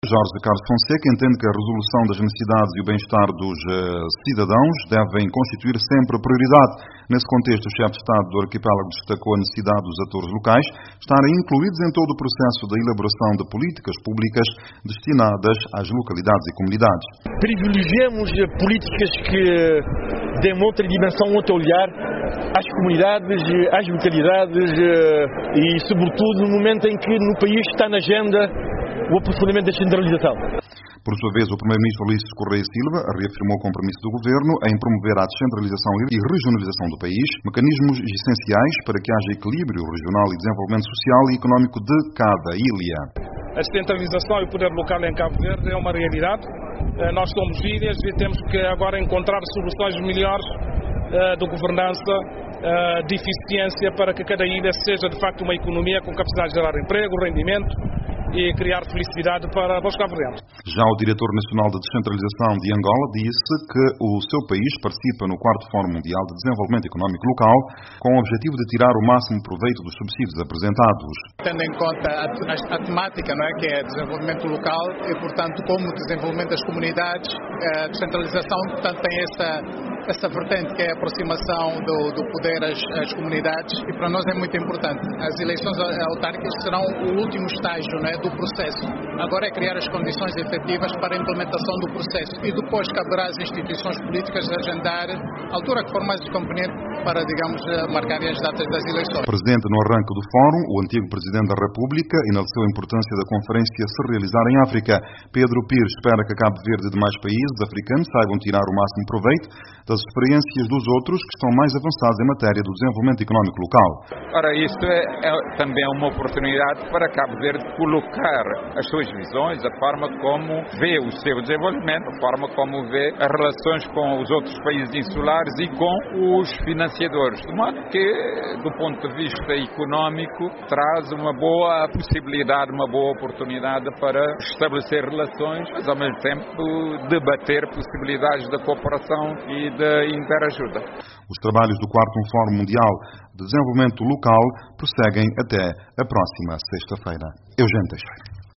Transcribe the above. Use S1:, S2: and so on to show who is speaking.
S1: Jorge Carlos Fonseca entende que a resolução das necessidades e o bem-estar dos cidadãos devem constituir sempre prioridade. Nesse contexto, o chefe de Estado do arquipélago destacou a necessidade dos atores locais estarem incluídos em todo o processo da elaboração de políticas públicas destinadas às localidades e comunidades.
S2: Privilegiamos políticas que dêem outra dimensão, outro olhar às comunidades, às localidades e, sobretudo, no momento em que no país está na agenda o aprofundamento da descentralização.
S1: Por sua vez, o primeiro-ministro Ulisses Correia Silva reafirmou o compromisso do governo em promover a descentralização e regionalização do país, mecanismos essenciais para que haja equilíbrio regional e desenvolvimento social e económico de cada ilha.
S3: A descentralização e o poder local em Cabo Verde é uma realidade. Nós somos ilhas e temos que agora encontrar soluções melhores de governança, de eficiência, para que cada ilha seja de facto uma economia com capacidade de gerar emprego, rendimento e criar felicidade para os cabo-verdianos.
S1: Já o diretor nacional de descentralização de Angola disse que o seu país participa no 4º Fórum Mundial de Desenvolvimento Económico Local com o objetivo de tirar o máximo proveito dos subsídios apresentados.
S4: Tendo em conta a temática, não é, que é desenvolvimento local e, portanto, como o desenvolvimento das comunidades, a descentralização, portanto, tem essa vertente que é a aproximação do poder às comunidades, e para nós é muito importante. As eleições autárquicas serão o último estágio, não é, do processo. Agora é criar as condições efetivas para a implementação do processo e depois caberá às instituições políticas agendar a altura que for mais conveniente para, digamos, marcarem as datas das eleições.
S1: Presente no arranque do Fórum, o antigo Presidente da República enalteceu a importância da conferência se realizar em África. Pedro Pires espera que Cabo Verde e demais países africanos saibam tirar o máximo proveito das experiências dos outros que estão mais avançados em matéria do desenvolvimento económico local.
S5: Ora, isto é também uma oportunidade para Cabo Verde colocar as suas visões, a forma como vê o seu desenvolvimento, a forma como vê as relações com os outros países insulares e com os financiadores. De modo que, do ponto de vista económico, traz uma boa possibilidade, uma boa oportunidade para estabelecer relações, mas ao mesmo tempo debater possibilidades de cooperação e de interajuda.
S1: Os trabalhos do 4º Fórum Mundial de Desenvolvimento Local prosseguem até a próxima sexta-feira. Eugênio Teixeira.